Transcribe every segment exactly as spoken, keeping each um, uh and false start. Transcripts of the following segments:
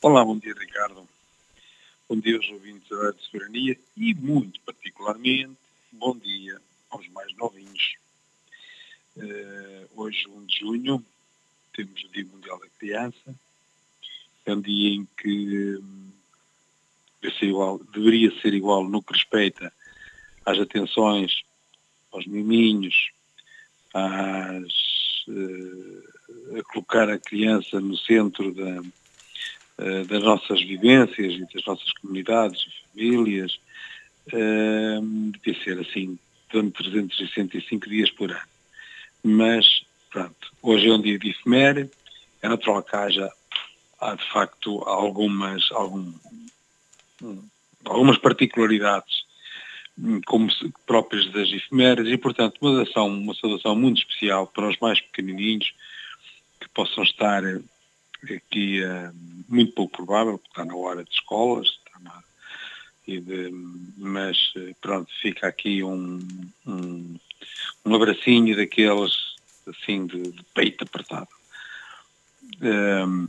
Olá, bom dia, Ricardo. Bom dia aos ouvintes da Rádio Soberania e, muito particularmente, bom dia aos mais novinhos. Uh, hoje, um de junho, temos o Dia Mundial da Criança. É um dia em que hum, deve ser igual, deveria ser igual no que respeita às atenções aos miminhos, às, uh, a colocar a criança no centro da das nossas vivências e das nossas comunidades e famílias, uh, devia ser assim, durante trezentos e sessenta e cinco dias por ano. Mas, pronto, hoje é um dia de efeméride, é natural que haja, há de facto algumas, algum, algumas particularidades como próprias das efemérides e, portanto, uma saudação, uma saudação muito especial para os mais pequenininhos que possam estar aqui é muito pouco provável, porque está na hora de escolas, está na, e de, mas pronto, fica aqui um, um, um abracinho daqueles assim de, de peito apertado. Um,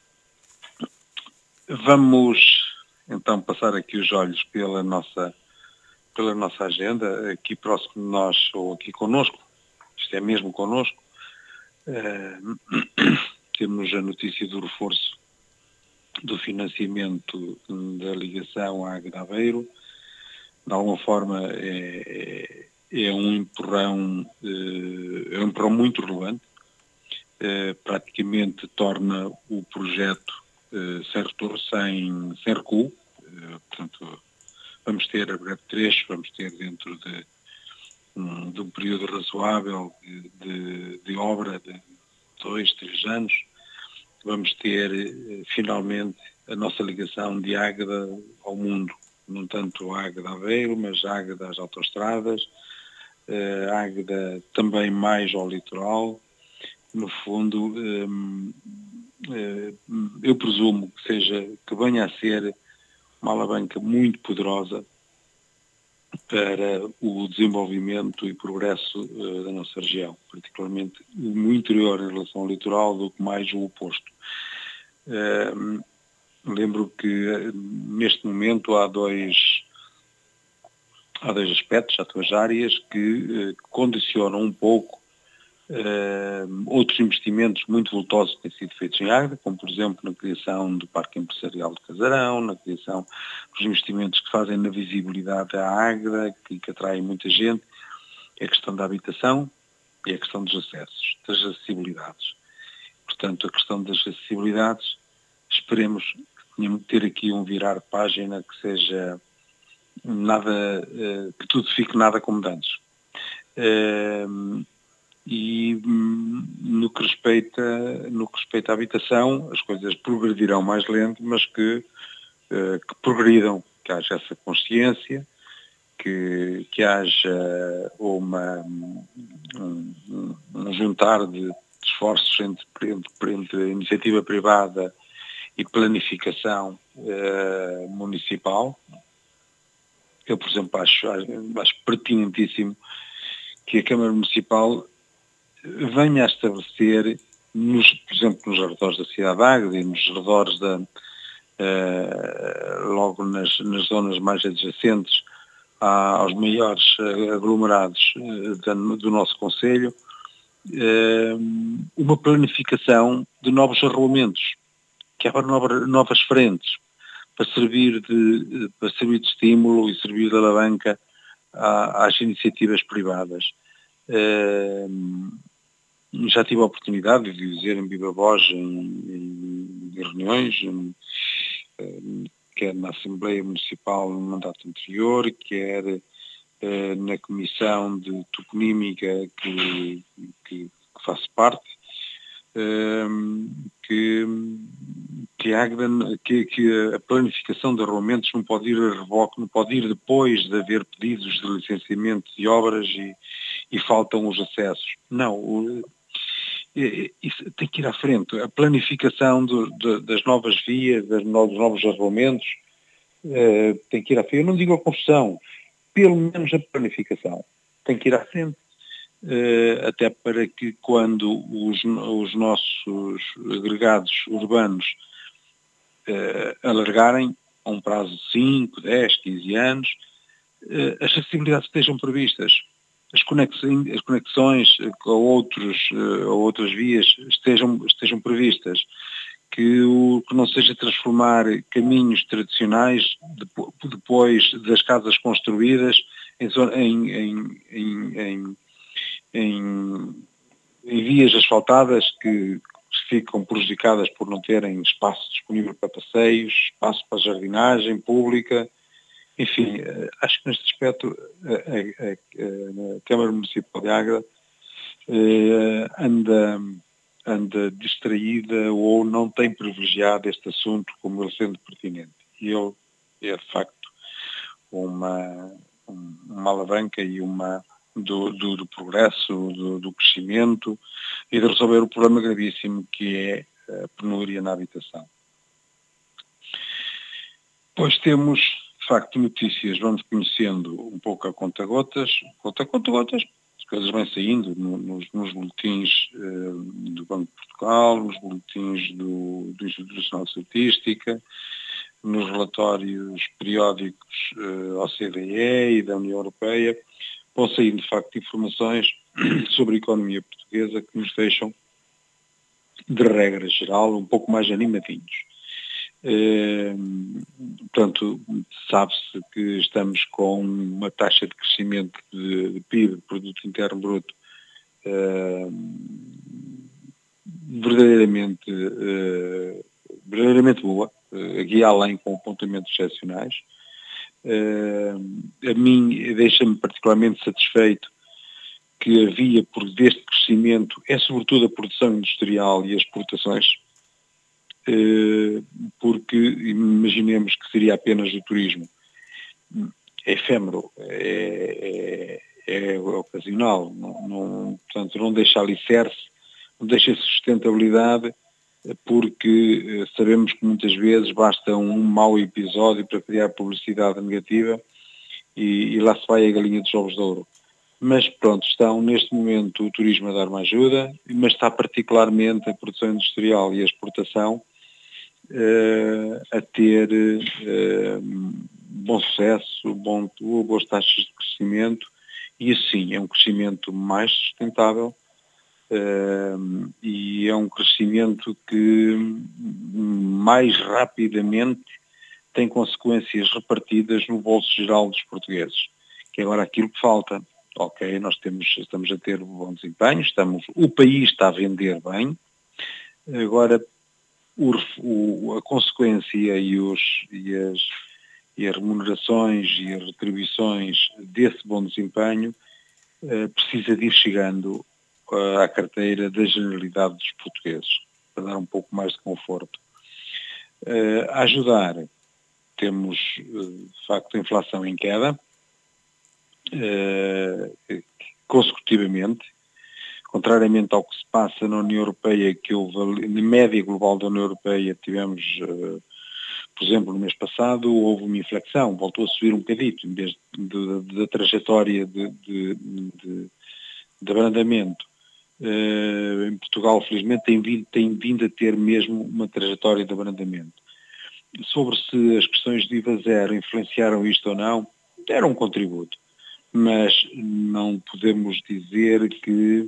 vamos então passar aqui os olhos pela nossa, pela nossa agenda, aqui próximo de nós, ou aqui connosco, isto é mesmo connosco, um, temos a notícia do reforço do financiamento da ligação à Águeda Aveiro. De alguma forma é, é um empurrão, é um empurrão muito relevante, praticamente torna o projeto sem retorno, sem, sem recuo. Portanto, vamos ter a breve trecho, vamos ter dentro de, de um período razoável de, de, de obra de dois, três anos, vamos ter finalmente a nossa ligação de Águeda ao mundo, não tanto a Águeda Aveiro, mas a Águeda às autoestradas, a Águeda também mais ao litoral. No fundo, eu presumo que seja, que venha a ser uma alavanca muito poderosa para o desenvolvimento e progresso da nossa região, particularmente no interior em relação ao litoral, do que mais o oposto. Uh, lembro que neste momento há dois, há dois aspectos, há duas áreas que uh, condicionam um pouco uh, outros investimentos muito voltosos que têm sido feitos em Águeda, como por exemplo na criação do Parque Empresarial de Casarão, na criação dos investimentos que fazem na visibilidade da Águeda, que, que atraem muita gente, é a questão da habitação e a questão dos acessos, das acessibilidades. Portanto, a questão das acessibilidades, esperemos ter aqui um virar página que seja nada, que tudo fique nada como antes. E no que respeita, no que respeita à habitação, as coisas progredirão mais lento, mas que, que progridam, que haja essa consciência, que, que haja uma, um, um juntar de esforços entre, entre, entre a iniciativa privada e planificação uh, municipal. Eu, por exemplo, acho, acho pertinentíssimo que a Câmara Municipal venha a estabelecer, nos, por exemplo, nos arredores da cidade de Águeda e nos arredores da, uh, logo nas, nas zonas mais adjacentes aos maiores aglomerados uh, do nosso concelho, uma planificação de novos arruamentos, que abra novas frentes, para servir de, para servir de estímulo e servir de alavanca às iniciativas privadas. Já tive a oportunidade de dizer em viva voz em, em reuniões, em, quer na Assembleia Municipal no mandato anterior, quer na Comissão de Toponímica que, que, que faço parte, que, que, a, que, que a planificação de arruamentos não pode ir a reboque, não pode ir depois de haver pedidos de licenciamento de obras e, e faltam os acessos. Não, o, isso tem que ir à frente. A planificação do, de, das novas vias, dos novos, novos arruamentos, uh, tem que ir à frente. Eu não digo a construção, pelo menos a planificação tem que ir à frente, uh, até para que quando os, os nossos agregados urbanos uh, alargarem a um prazo de cinco, dez, quinze anos, uh, as acessibilidades estejam previstas, as conexões, as conexões a, outros, uh, a outras vias estejam, estejam previstas, que, o, que não seja transformar caminhos tradicionais depois das casas construídas em, em, em, em, em, em vias asfaltadas que ficam prejudicadas por não terem espaço disponível para passeios, espaço para jardinagem pública. Enfim, acho que neste aspecto a, a, a, a Câmara Municipal de Águeda anda, anda distraída ou não tem privilegiado este assunto como ele sendo pertinente. E ele é de facto uma, uma alavanca e uma do, do, do progresso, do, do crescimento e de resolver o problema gravíssimo que é a penúria na habitação. Pois temos, de facto, notícias, vamos conhecendo um pouco a conta-gotas, conta conta-gotas, as coisas vão saindo no, nos, nos boletins uh, do Banco de Portugal, nos boletins do, do Instituto Nacional de Estatística, nos relatórios periódicos uh, O C D E e da União Europeia, vão saindo, de facto, informações sobre a economia portuguesa que nos deixam, de regra geral, um pouco mais animadinhos. Eh, portanto, sabe-se que estamos com uma taxa de crescimento de, de P I B, Produto Interno Bruto, eh, verdadeiramente, eh, verdadeiramente boa, eh, aqui além com apontamentos excepcionais. Uh, a mim deixa-me particularmente satisfeito que a via por deste crescimento é sobretudo a produção industrial e as exportações, uh, porque imaginemos que seria apenas o turismo. É efêmero, é, é, é ocasional, não, não, portanto não deixa alicerce, não deixa sustentabilidade, porque sabemos que muitas vezes basta um mau episódio para criar publicidade negativa e, e lá se vai a galinha dos ovos de ouro. Mas pronto, estão neste momento o turismo a dar uma ajuda, mas está particularmente a produção industrial e a exportação uh, a ter uh, bom sucesso, bom, boas taxas de crescimento, e assim é um crescimento mais sustentável. Uh, e é um crescimento que mais rapidamente tem consequências repartidas no bolso geral dos portugueses, que é agora aquilo que falta. Ok, nós temos, estamos a ter bom desempenho, estamos, o país está a vender bem, agora o, o, a consequência e, os, e, as, e as remunerações e as retribuições desse bom desempenho uh, precisa de ir chegando à carteira da generalidade dos portugueses, para dar um pouco mais de conforto. Uh, a ajudar, temos, uh, de facto, a inflação em queda, uh, consecutivamente, contrariamente ao que se passa na União Europeia, que houve, na média global da União Europeia, tivemos, uh, por exemplo, no mês passado, houve uma inflexão, voltou a subir um bocadito, em vez da trajetória de, de, de, de abrandamento. Uh, em Portugal, felizmente, tem vindo, tem vindo a ter mesmo uma trajetória de abrandamento. Sobre se as questões de I V A zero influenciaram isto ou não, deram um contributo, mas não podemos dizer que,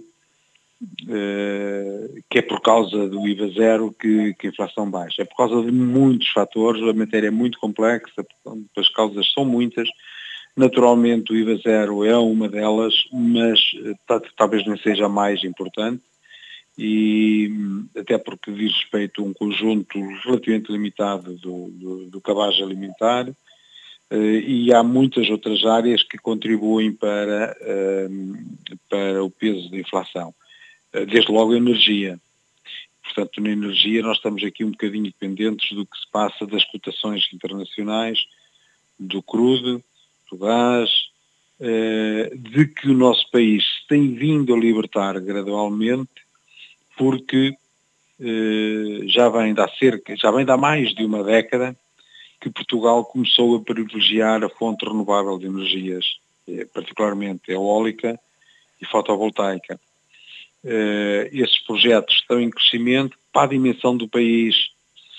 uh, que é por causa do I V A zero que, que a inflação baixa. É por causa de muitos fatores, a matéria é muito complexa, as causas são muitas. Naturalmente o I V A zero é uma delas, mas talvez não seja a mais importante, e até porque diz respeito a um conjunto relativamente limitado do, do, do cabaz alimentar, e há muitas outras áreas que contribuem para, para o peso da inflação. Desde logo a energia. Portanto, na energia nós estamos aqui um bocadinho dependentes do que se passa das cotações internacionais, do crudo, do gás, de que o nosso país se tem vindo a libertar gradualmente, porque já vem de há cerca, já vem de há mais de uma década que Portugal começou a privilegiar a fonte renovável de energias, particularmente eólica e fotovoltaica. Esses projetos estão em crescimento para a dimensão do país,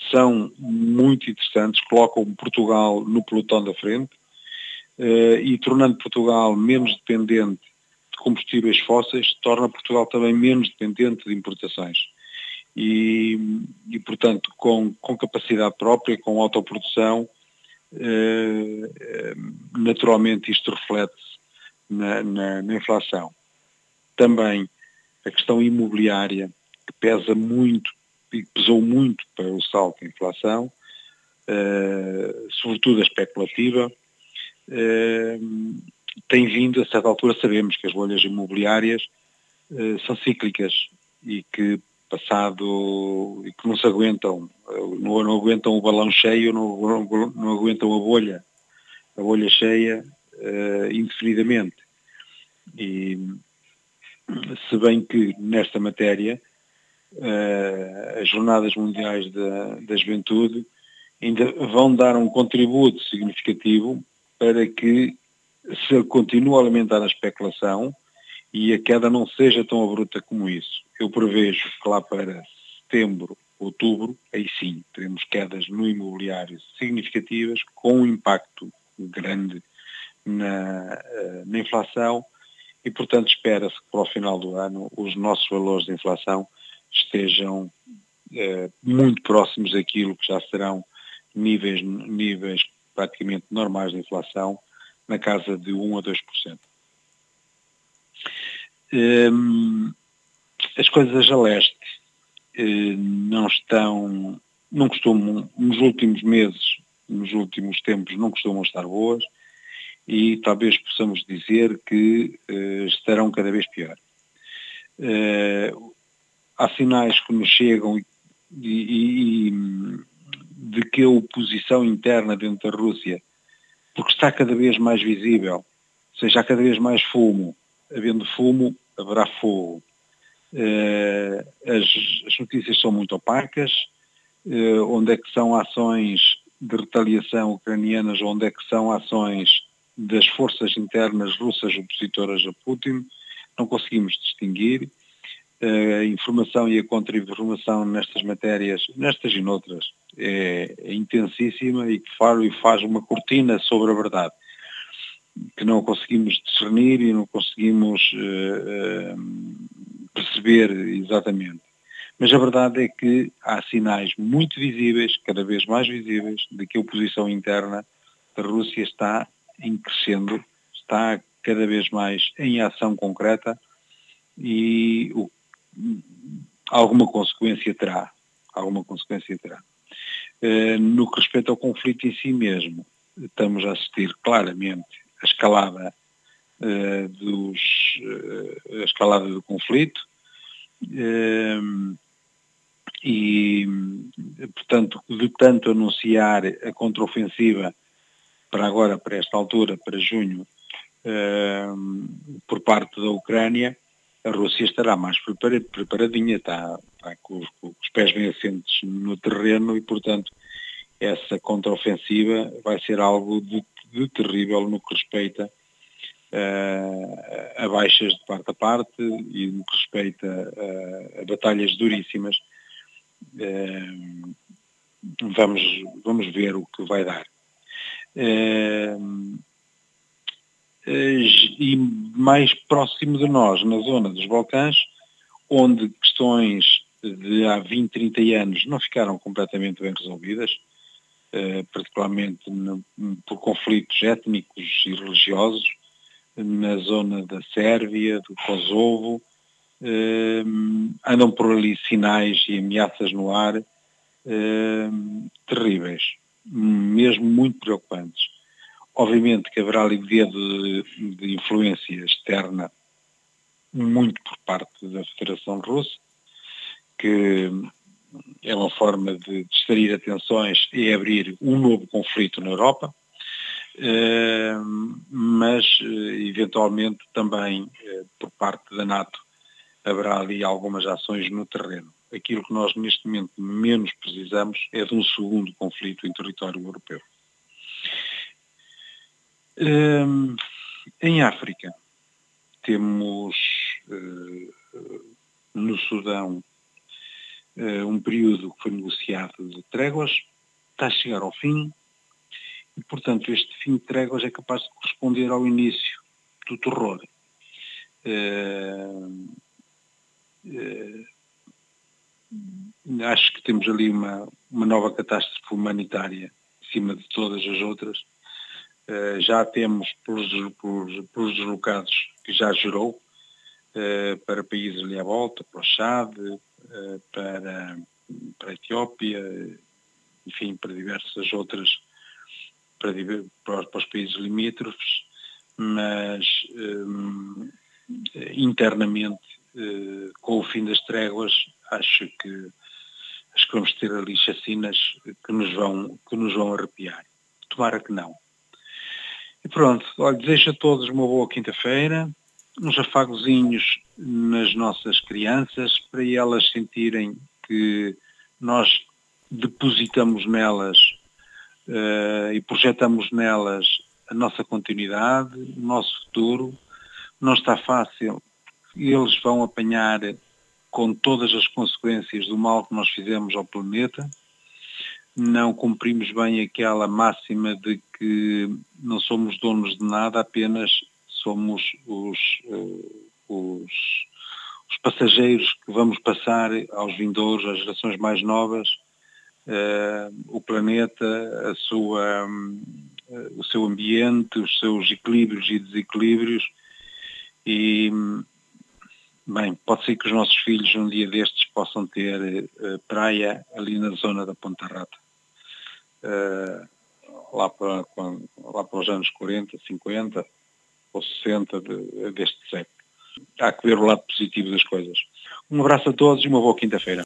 são muito interessantes, colocam Portugal no pelotão da frente uh, e tornando Portugal menos dependente de combustíveis fósseis, torna Portugal também menos dependente de importações. E, e portanto, com, com capacidade própria, com autoprodução, uh, naturalmente isto reflete-se na, na, na inflação. Também a questão imobiliária, que pesa muito, e pesou muito para o salto da inflação, uh, sobretudo a especulativa, uh, tem vindo, a certa altura sabemos que as bolhas imobiliárias uh, são cíclicas e que passado, e que não se aguentam, não, não aguentam o balão cheio, não, não, não aguentam a bolha, a bolha cheia uh, indefinidamente. E se bem que nesta matéria Uh, as Jornadas Mundiais da, da Juventude ainda vão dar um contributo significativo para que se continue a alimentar a especulação e a queda não seja tão abrupta como isso. Eu prevejo que lá para setembro, outubro, aí sim, teremos quedas no imobiliário significativas, com um impacto grande na, uh, na inflação e, portanto, espera-se que para o final do ano os nossos valores de inflação estejam eh, muito próximos daquilo que já serão níveis, níveis praticamente normais de inflação, na casa de um a dois por cento. Um, as coisas a leste eh, não estão, não costumam, nos últimos meses, nos últimos tempos, não costumam estar boas e talvez possamos dizer que eh, estarão cada vez pior. Uh, Há sinais que nos chegam e, e, e de que a oposição interna dentro da Rússia, porque está cada vez mais visível, ou seja, há cada vez mais fumo. Havendo fumo, haverá fogo. Uh, as, as notícias são muito opacas, uh, onde é que são ações de retaliação ucranianas, onde é que são ações das forças internas russas opositoras a Putin, não conseguimos distinguir. A informação e a contra-informação nestas matérias, nestas e noutras, é, é intensíssima e que faz, e faz uma cortina sobre a verdade, que não conseguimos discernir e não conseguimos uh, uh, perceber exatamente. Mas a verdade é que há sinais muito visíveis, cada vez mais visíveis, de que a oposição interna da Rússia está em crescendo, está cada vez mais em ação concreta e o alguma consequência terá, alguma consequência terá. Uh, no que respeita ao conflito em si mesmo, estamos a assistir claramente a escalada uh, dos, uh, a escalada do conflito uh, e, portanto, de tanto anunciar a contraofensiva para agora, para esta altura, para junho, uh, por parte da Ucrânia, a Rússia estará mais preparadinha, está, está com, os, com os pés bem assentes no terreno e, portanto, essa contraofensiva vai ser algo de, de terrível no que respeita uh, a baixas de parte a parte e no que respeita uh, a batalhas duríssimas. Uh, vamos, vamos ver o que vai dar. Uh, e mais próximo de nós, na zona dos Balcãs, onde questões de há vinte, trinta anos não ficaram completamente bem resolvidas, eh, particularmente no, por conflitos étnicos e religiosos, na zona da Sérvia, do Kosovo, eh, andam por ali sinais e ameaças no ar eh, terríveis, mesmo muito preocupantes. Obviamente que haverá ali dedo de, de influência externa muito por parte da Federação Russa, que é uma forma de distrair atenções e abrir um novo conflito na Europa, mas eventualmente também por parte da NATO haverá ali algumas ações no terreno. Aquilo que nós neste momento menos precisamos é de um segundo conflito em território europeu. Um, em África temos uh, no Sudão um período que foi negociado de tréguas, está a chegar ao fim e, portanto, este fim de tréguas é capaz de corresponder ao início do terror. Uh, uh, acho que temos ali uma, uma nova catástrofe humanitária em cima de todas as outras. Uh, já temos pelos, pelos, pelos deslocados que já gerou uh, para países ali à volta, para o Chad, uh, para, para a Etiópia, enfim, para diversas outras, para, para, para os países limítrofes, mas um, internamente, uh, com o fim das tréguas, acho que, acho que vamos ter ali chacinas que nos vão, que nos vão arrepiar. Tomara que não. E pronto, olha, desejo a todos uma boa quinta-feira, uns afagozinhos nas nossas crianças, para elas sentirem que nós depositamos nelas uh, e projetamos nelas a nossa continuidade, o nosso futuro. Não está fácil, eles vão apanhar com todas as consequências do mal que nós fizemos ao planeta. Não cumprimos bem aquela máxima de que não somos donos de nada, apenas somos os, uh, os, os passageiros que vamos passar aos vindouros, às gerações mais novas, uh, o planeta, a sua, um, uh, o seu ambiente, os seus equilíbrios e desequilíbrios. E, bem, pode ser que os nossos filhos um dia destes possam ter uh, praia ali na zona da Ponta Rata. Uh, lá, para, lá para os anos quarenta, cinquenta ou sessenta de, deste século. Há que ver o lado positivo das coisas. Um abraço a todos e uma boa quinta-feira.